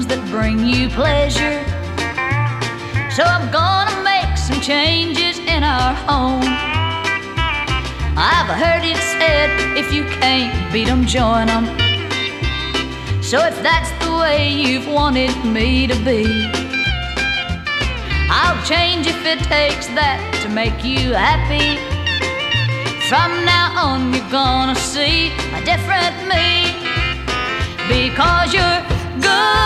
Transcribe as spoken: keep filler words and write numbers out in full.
that bring you pleasure. So I'm gonna make some changes in our home. I've heard it said, if you can't beat 'em, join 'em. So if that's the way you've wanted me to be, I'll change if it takes that to make you happy. From now on you're gonna see a different me, because you're good.